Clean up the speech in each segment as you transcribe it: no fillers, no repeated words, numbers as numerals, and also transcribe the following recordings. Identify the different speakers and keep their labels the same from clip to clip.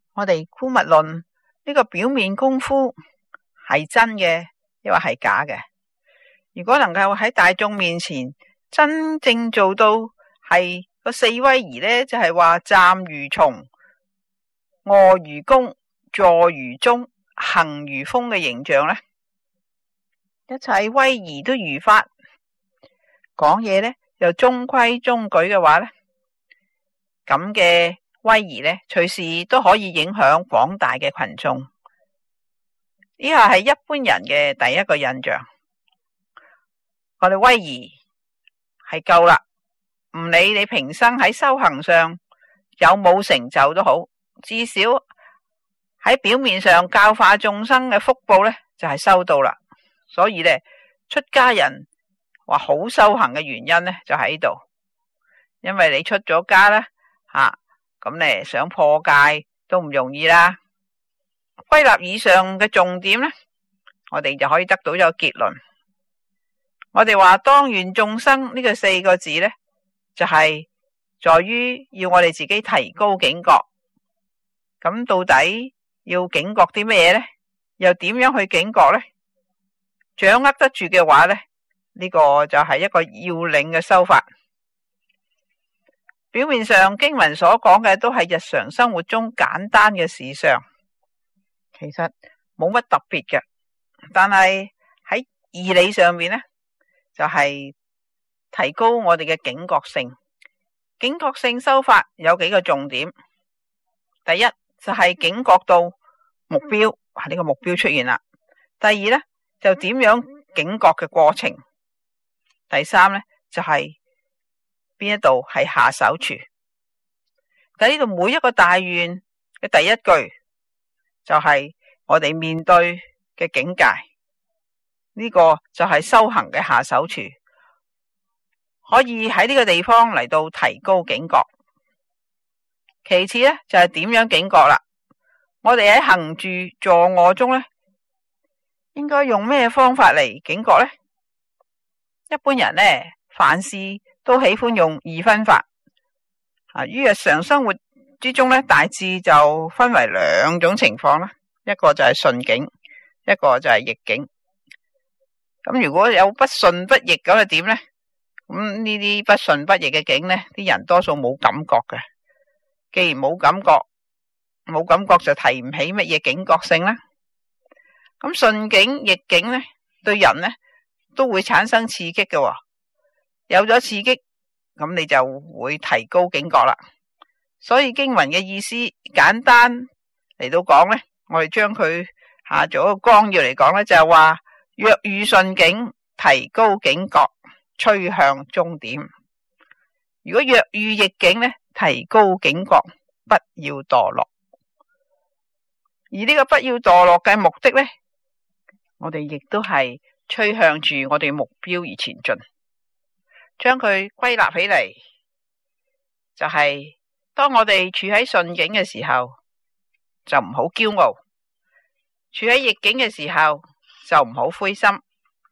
Speaker 1: 我哋姑勿論呢個表面功夫係真嘅，抑或係假嘅。如果能夠喺大眾面前真正做到係個四威儀呢，就係話站如松、臥如弓、坐如鐘、行如風嘅形象呢，一切威儀都如法，講嘢呢又中規中矩嘅話呢，咁嘅威儀呢隨時都可以影響廣大嘅群眾。以下係一般人嘅第一個印象，我哋威儀係夠啦，唔理你平生喺修行上有冇成就都好，至少喺表面上教化眾生嘅福報呢，就係收到啦。所以呢，出家人話好修行嘅原因呢，就喺度，因為你出咗家呢，咁呢想破戒都唔容易啦。歸納以上嘅重點呢，我哋就可以得到一個結論。我哋話當願眾生呢個4個字呢，就係在於要我哋自己提高警覺。咁到底要警覺啲咩嘢呢？又點樣去警覺呢？掌握得住嘅話呢，呢個就係一個要領嘅修法。表面上經文所講嘅都係日常生活中簡單嘅事上，其實冇乜特別嘅，但係喺義理上面呢，就係提高我哋嘅警覺性。警覺性修法有幾個重點。第一就係警覺到目標，呢個目標出現啦。第二呢，就點樣警覺嘅過程。第三呢，就係邊一度係下手處。喺呢度每一個大願嘅第一句就係我哋面對嘅境界，呢個就係修行嘅下手處，可以喺呢個地方嚟到提高警覺。其次呢，就係點樣警覺啦。我哋喺行住坐臥中呢，應該用咩方法嚟警覺呢？一般人呢，凡事都喜歡用二分法。於日常生活之中呢，大致就分為兩種情況啦。一個就係順境，一個就係逆境。咁如果有不順不逆咁就點呢？咁呢啲不順不逆嘅境呢，啲人多數冇感覺嘅。既然冇感覺就提唔起乜嘢警覺性啦。咁順境逆境呢，對人呢都會產生刺激嘅。有咗刺激，咁你就會提高警覺啦。所以經文嘅意思簡單嚟到講呢，我哋將佢做一個綱要嚟講呢，就係話若遇順境，提高警覺，趨向終點。如果若遇逆境呢，提高警覺，不要墮落。而呢個不要墮落嘅目的呢，我哋亦都係趨向住我哋目標而前進。將佢歸納起嚟，就係當我哋處喺順境嘅時候，就唔好驕傲；處喺逆境嘅時候，就唔好灰心。呢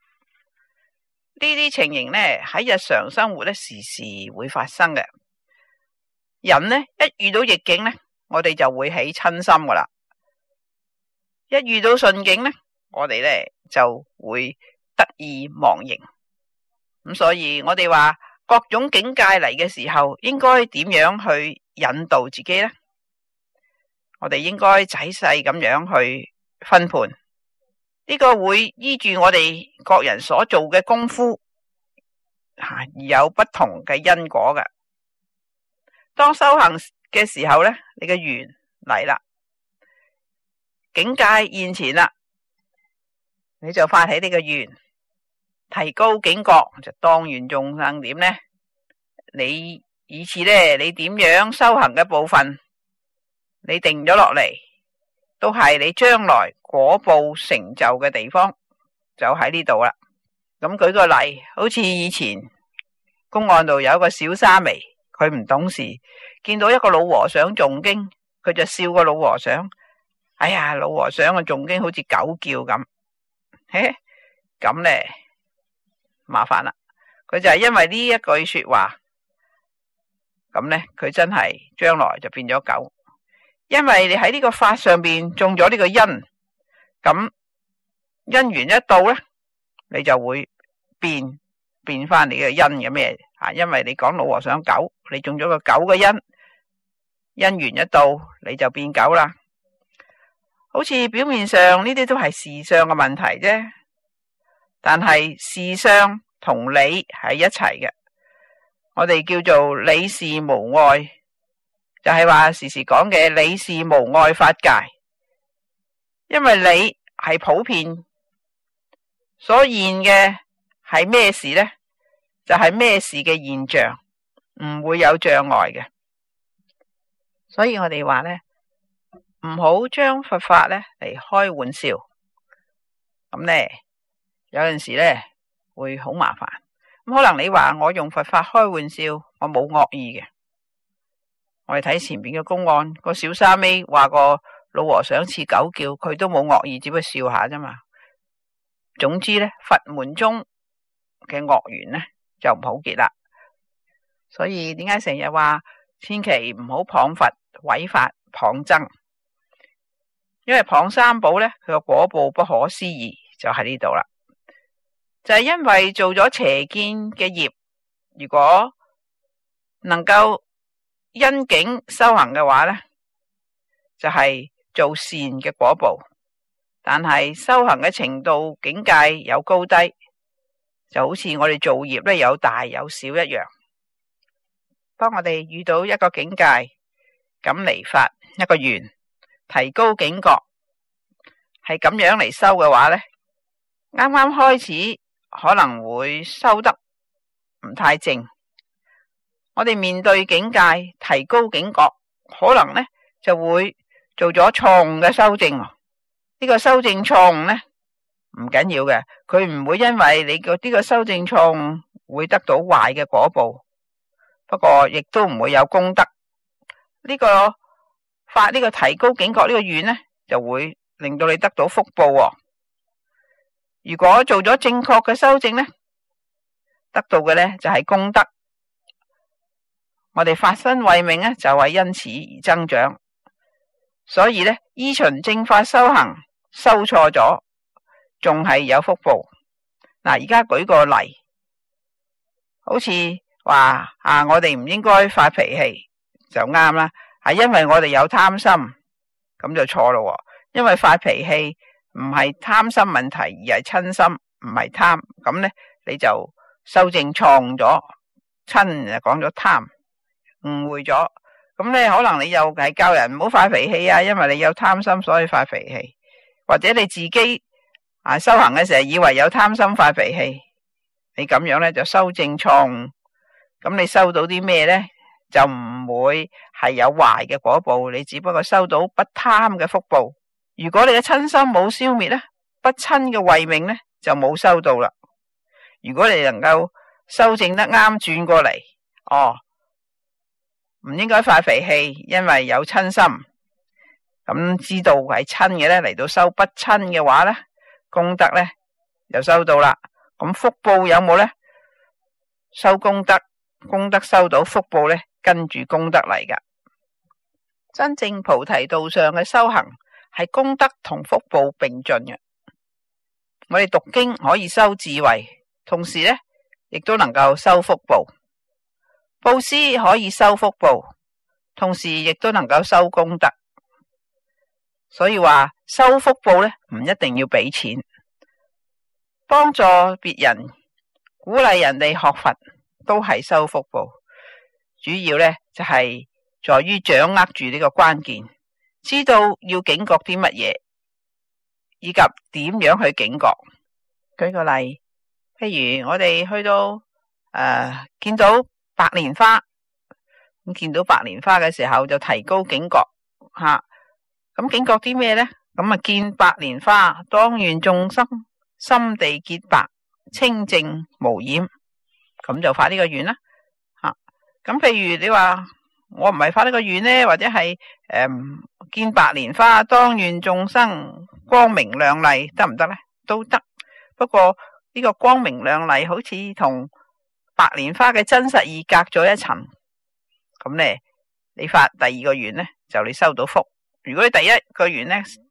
Speaker 1: 啲情形呢，喺日常生活呢時時會發生嘅。人呢，一遇到逆境呢，我哋就會起親心噶啦；一遇到順境呢，我哋呢就會得意忘形。咁所以我哋話各種境界嚟嘅時候，應該點樣去引導自己呢？我哋應該仔細咁樣去分判。呢個會依住我哋各人所做嘅功夫而有不同嘅因果嘅。當修行嘅時候呢，你嘅緣嚟啦，境界現前啦，你就發起你嘅緣，提高警覺，就當願眾生點呢？你以此呢，你點樣修行嘅部分，你定咗落嚟，都係你將來果報成就嘅地方，就喺呢度啦。咁舉個例，好似以前公案度有一個小沙彌，佢唔懂事，見到一個老和尚誦經，佢就笑個老和尚。哎呀，老和尚嘅誦經好似狗叫咁。咁呢，麻煩啦。佢就係因為呢一句說話，咁呢，佢真係將來就變咗狗。 因為你喺呢個法上邊種咗呢個因，咁因緣一到咧，你就會變翻你嘅因嘅咩啊？因為你講老和尚狗，你種咗個狗嘅因，因緣一到你就變狗啦。好似表面上呢啲都係事相嘅問題啫，但係事相同理係一齊嘅。我哋叫做理事無礙，就係話時時講嘅理事無礙法界。因為理係普遍，所現嘅係咩事呢？就係咩事嘅現象，唔會有障礙嘅。所以我哋話呢，唔好將佛法呢嚟開玩笑，咁呢，有陣時呢會好麻煩。咁可能你話我用佛法開玩笑，我冇惡意嘅。我哋睇前邊嘅公案，個小沙彌話個老和尚似狗叫，佢都冇惡意，只不過笑下啫嘛。總之呢，佛門中嘅惡緣呢就唔好結啦。所以點解成日話千祈唔好謗佛、毀法、謗僧？因為謗三寶呢，佢個果報不可思議，就喺呢度啦。就係因為做咗邪見嘅業，如果能夠因境修行嘅話呢，就係做善嘅果報。但係修行嘅程度境界有高低，就好似我哋做業呢，有大有小一樣。當我哋遇到一個境界，咁嚟發一個願，提高警覺，係咁樣嚟修嘅話呢，啱啱開始可能會修得唔太正。我哋面對境界，提高警覺，可能呢就會做咗錯誤嘅修正。呢個修正錯誤呢唔緊要嘅，佢唔會因為你呢個修正錯誤會得到壞嘅果報，不過亦都唔會有功德。呢個發呢個提高警覺呢個願呢，就會令到你得到福報。如果做咗正確嘅修正呢，得到嘅呢就係功德。我哋法身慧命呢，就係因此而增長。所以呢，依循正法修行，修錯咗仲係有福報。嗱，而家舉個例，好似話我哋唔應該發脾氣就啱啦，係因為我哋有貪心，咁就錯咯。因為發脾氣唔係貪心問題，而係瞋心，唔係貪。咁呢，你就修正錯誤咗，瞋就講咗貪，誤會咗。咁呢，可能你又係教人唔好發脾氣啊，因為你有貪心所以發脾氣，或者你自己修行嘅時候以為有貪心發脾氣，你咁樣呢就修正錯誤。咁你收到啲咩呢？就唔會係有壞嘅果報，你只不過收到不貪嘅福報。如果你嘅瞋心冇消滅呢，不瞋嘅慧命呢就冇收到啦。如果你能夠修正得啱，轉過嚟，唔應該發脾氣，因為有瞋心，咁知道係瞋嘅呢，嚟到修不瞋嘅話呢，功德呢就收到啦。咁福報有冇呢？收功德，功德收到，福報呢跟住功德嚟噶。真正菩提道上嘅修行係功德同福報並進嘅。我哋讀經可以修智慧，同時呢亦都能夠修福報。布施可以修福報，同時亦都能夠修功德。所以話修福報呢唔一定要俾錢，幫助別人、鼓勵人哋學佛都係修福報。主要呢就係在於掌握住呢個關鍵，知道要警覺啲乜嘢，以及點樣去警覺。舉個例，譬如我哋去到見到白蓮花，咁見到白蓮花嘅時候就提高警覺吓。咁警覺啲咩呢？咁見白蓮花，當願眾生心地潔白清淨無染，咁就發呢個願啦吓。咁譬如你話我唔係發呢個願呢，或者係見白蓮花，當願眾生光明亮麗，得唔得呢？都得。不過呢個光明亮麗好似同白蓮花嘅真實意隔咗一層，咁呢，你發第二個願呢，就你收到福， 如果第一個願呢